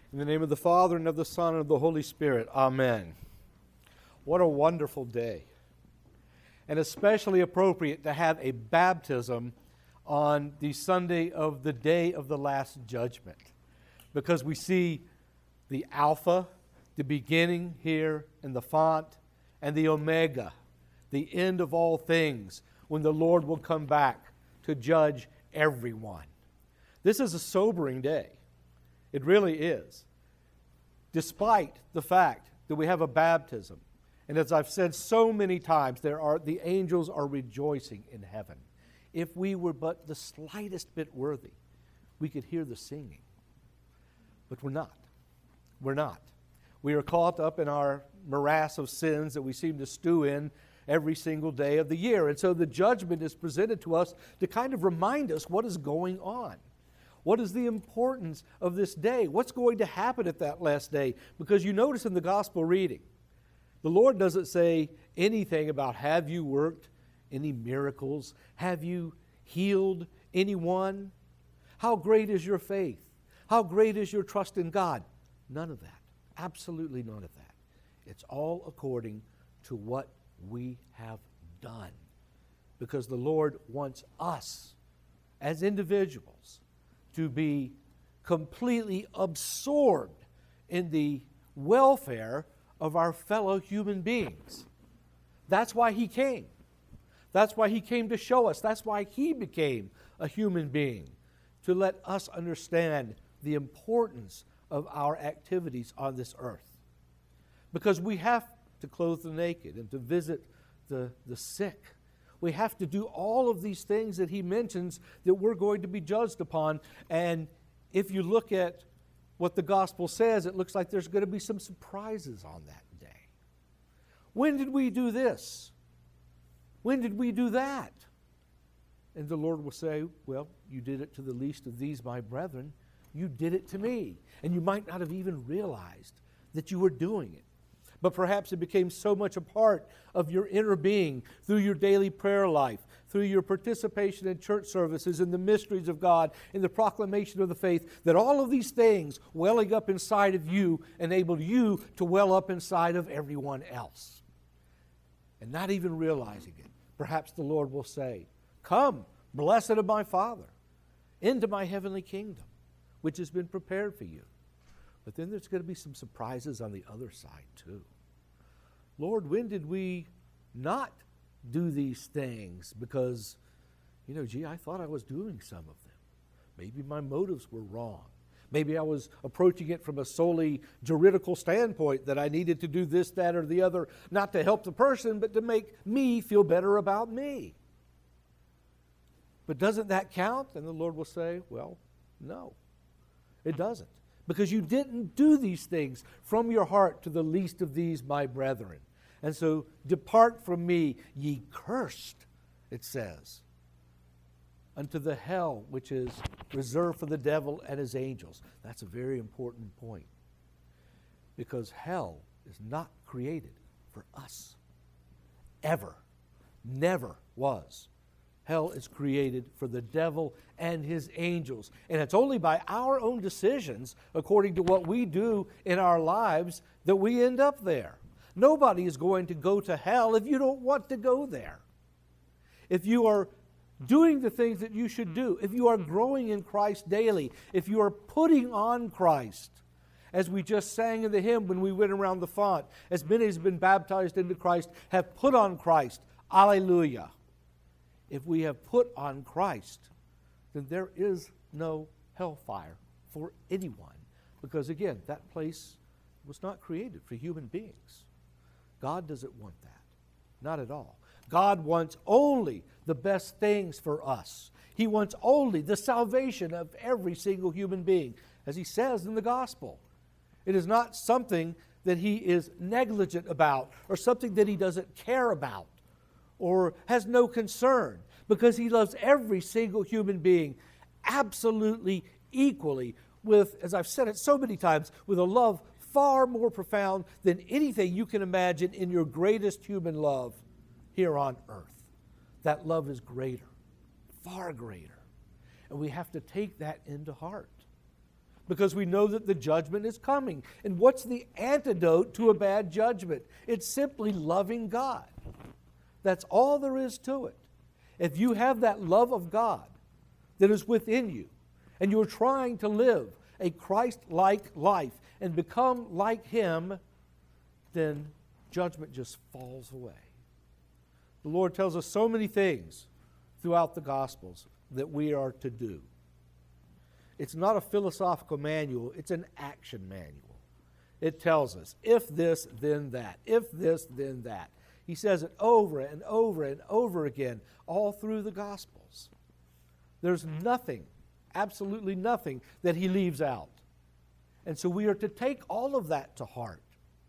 In the name of the Father, and of the Son, and of the Holy Spirit. Amen. What a wonderful day. And especially appropriate to have a baptism on the Sunday of the day of the last judgment. Because we see the Alpha, the beginning here in the font, and the Omega, the end of all things, when the Lord will come back to judge everyone. This is a sobering day. It really is. Despite the fact that we have a baptism, and as I've said so many times, the angels are rejoicing in heaven. If we were but the slightest bit worthy, we could hear the singing. But we're not. We're not. We are caught up in our morass of sins that we seem to stew in every single day of the year. And so the judgment is presented to us to kind of remind us what is going on. What is the importance of this day? What's going to happen at that last day? Because you notice in the gospel reading, the Lord doesn't say anything about have you worked any miracles? Have you healed anyone? How great is your faith? How great is your trust in God? None of that. Absolutely none of that. It's all according to what we have done. Because the Lord wants us as individuals to be completely absorbed in the welfare of our fellow human beings. That's why He came. That's why He came to show us. That's why He became a human being, to let us understand the importance of our activities on this earth. Because we have to clothe the naked and to visit the sick. We have to do all of these things that He mentions that we're going to be judged upon. And if you look at what the gospel says, it looks like there's going to be some surprises on that day. When did we do this? When did we do that? And the Lord will say, well, you did it to the least of these, my brethren. You did it to me. And you might not have even realized that you were doing it. But perhaps it became so much a part of your inner being through your daily prayer life, through your participation in church services, in the mysteries of God, in the proclamation of the faith, that all of these things welling up inside of you enabled you to well up inside of everyone else. And not even realizing it, perhaps the Lord will say, come, blessed of my Father, into my heavenly kingdom, which has been prepared for you. But then there's going to be some surprises on the other side too. Lord, when did we not do these things? Because, I thought I was doing some of them. Maybe my motives were wrong. Maybe I was approaching it from a solely juridical standpoint, that I needed to do this, that, or the other, not to help the person, but to make me feel better about me. But doesn't that count? And the Lord will say, well, no, it doesn't. Because you didn't do these things from your heart to the least of these, my brethren. And so, depart from me, ye cursed, it says, unto the hell which is reserved for the devil and his angels. That's a very important point. Because hell is not created for us. Ever. Never was. Hell is created for the devil and his angels. And it's only by our own decisions, according to what we do in our lives, that we end up there. Nobody is going to go to hell if you don't want to go there. If you are doing the things that you should do, if you are growing in Christ daily, if you are putting on Christ, as we just sang in the hymn when we went around the font, as many as have been baptized into Christ have put on Christ. Alleluia. If we have put on Christ, then there is no hellfire for anyone. Because again, that place was not created for human beings. God doesn't want that. Not at all. God wants only the best things for us. He wants only the salvation of every single human being, as He says in the gospel. It is not something that He is negligent about, or something that He doesn't care about, or has no concern, because He loves every single human being absolutely equally, with, as I've said it so many times, with a love far more profound than anything you can imagine in your greatest human love here on earth. That love is greater, far greater. And we have to take that into heart. because we know that the judgment is coming. And what's the antidote to a bad judgment? It's simply loving God. That's all there is to it. If you have that love of God that is within you, and you're trying to live a Christ-like life and become like Him, then judgment just falls away. The Lord tells us so many things throughout the Gospels that we are to do. It's not a philosophical manual, it's an action manual. It tells us, if this, then that. If this, then that. He says it over and over and over again, all through the Gospels. There's nothing, absolutely nothing, that He leaves out. And so we are to take all of that to heart,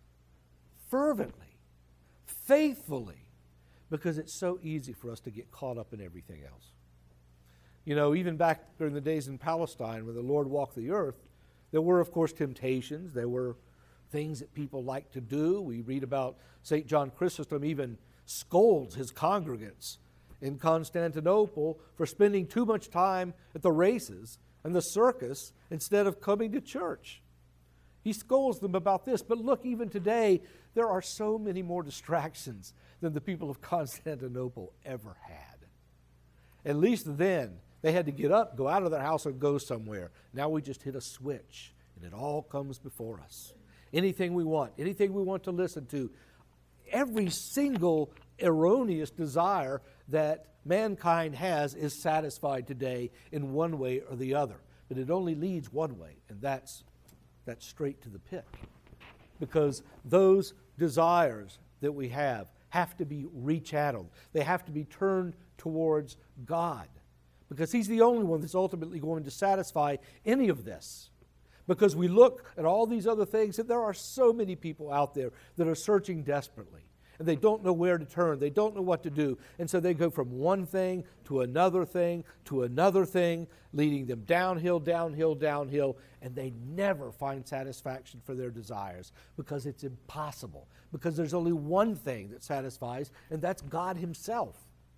fervently, faithfully, because it's so easy for us to get caught up in everything else. You know, even back during the days in Palestine when the Lord walked the earth, there were, of course, temptations. There were things that people like to do. We read about St. John Chrysostom even scolds his congregants in Constantinople for spending too much time at the races and the circus instead of coming to church. He scolds them about this. But look, even today, there are so many more distractions than the people of Constantinople ever had. At least then, they had to get up, go out of their house, and go somewhere. Now we just hit a switch, and it all comes before us. Anything we want to listen to. Every single erroneous desire that mankind has is satisfied today in one way or the other. But it only leads one way, and that's straight to the pit. Because those desires that we have to be rechanneled. They have to be turned towards God. Because He's the only one that's ultimately going to satisfy any of this. Because we look at all these other things, and there are so many people out there that are searching desperately. And they don't know where to turn. They don't know what to do. And so they go from one thing to another thing to another thing, leading them downhill, downhill, downhill. And they never find satisfaction for their desires because it's impossible. Because there's only one thing that satisfies, and that's God Himself.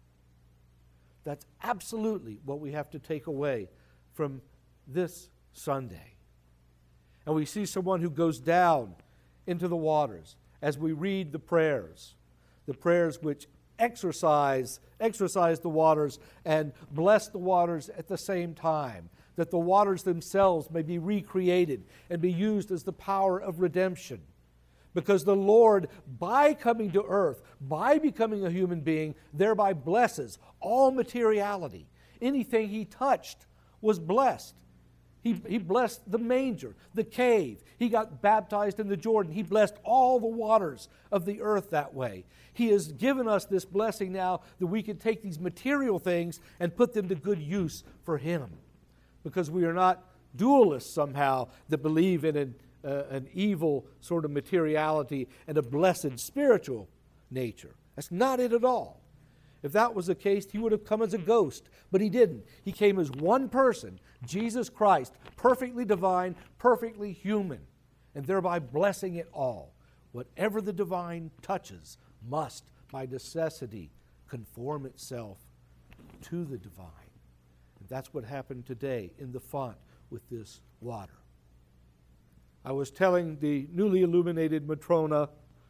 That's absolutely what we have to take away from this Sunday. And we see someone who goes down into the waters as we read the prayers which exercise the waters and bless the waters at the same time, that the waters themselves may be recreated and be used as the power of redemption. Because the Lord, by coming to earth, by becoming a human being, thereby blesses all materiality. Anything He touched was blessed. He blessed the manger, the cave. He got baptized in the Jordan. He blessed all the waters of the earth that way. He has given us this blessing now that we can take these material things and put them to good use for Him. Because we are not dualists somehow that believe in an evil sort of materiality and a blessed spiritual nature. That's not it at all. If that was the case, He would have come as a ghost, but He didn't. He came as one person, Jesus Christ, perfectly divine, perfectly human, and thereby blessing it all. Whatever the divine touches must, by necessity, conform itself to the divine. And that's what happened today in the font with this water. I was telling the newly illuminated Matrona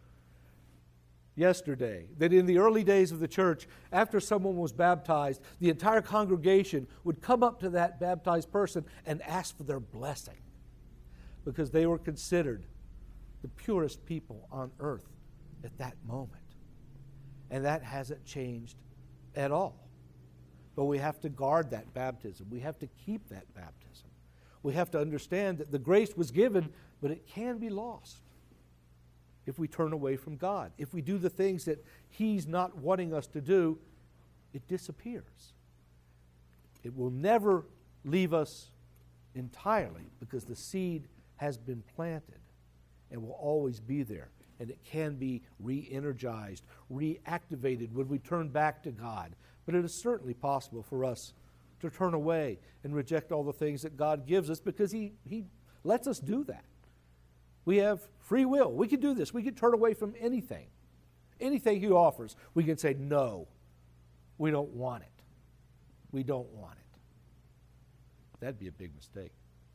yesterday that in the early days of the church, after someone was baptized, the entire congregation would come up to that baptized person and ask for their blessing because they were considered the purest people on earth at that moment. And that hasn't changed at all. But we have to guard that baptism. We have to keep that baptism. We have to understand that the grace was given, but it can be lost if we turn away from God. If we do the things that He's not wanting us to do, it disappears. It will never leave us entirely because the seed has been planted and will always be there. And it can be re-energized, reactivated when we turn back to God. But it is certainly possible for us to turn away and reject all the things that God gives us because He lets us do that. We have free will. We can do this. We can turn away from anything. Anything He offers, we can say, no, we don't want it. We don't want it. That'd be a big mistake.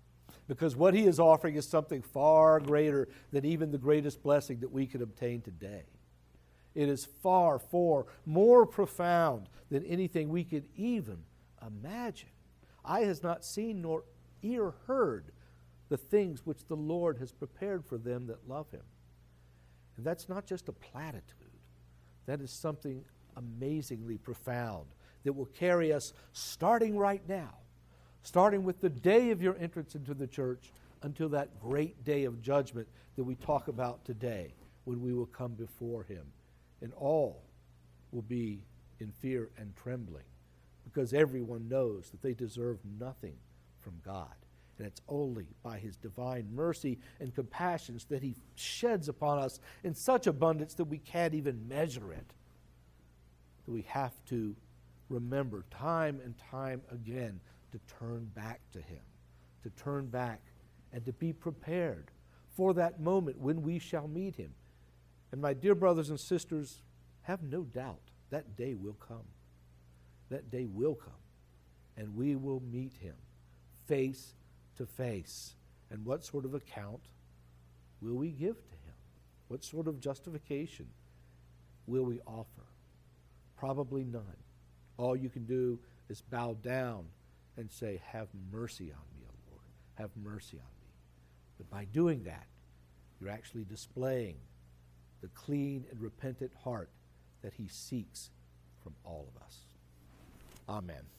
Because what he is offering is something far greater than even the greatest blessing that we could obtain today. It is far, far more profound than anything we could even imagine. Eye has not seen nor ear heard the things which the Lord has prepared for them that love him. And that's not just a platitude. That is something amazingly profound that will carry us starting right now, starting with the day of your entrance into the church until that great day of judgment that we talk about today, when we will come before him. And all will be in fear and trembling, because everyone knows that they deserve nothing from God. And it's only by his divine mercy and compassions that he sheds upon us in such abundance that we can't even measure it. That we have to remember time and time again to turn back to him, to turn back and to be prepared for that moment when we shall meet him. And my dear brothers and sisters, have no doubt that day will come. That day will come, and we will meet him face to face. And what sort of account will we give to him? What sort of justification will we offer? Probably none. All you can do is bow down and say, have mercy on me, O Lord. Have mercy on me. But by doing that, you're actually displaying the clean and repentant heart that he seeks from all of us. Amen.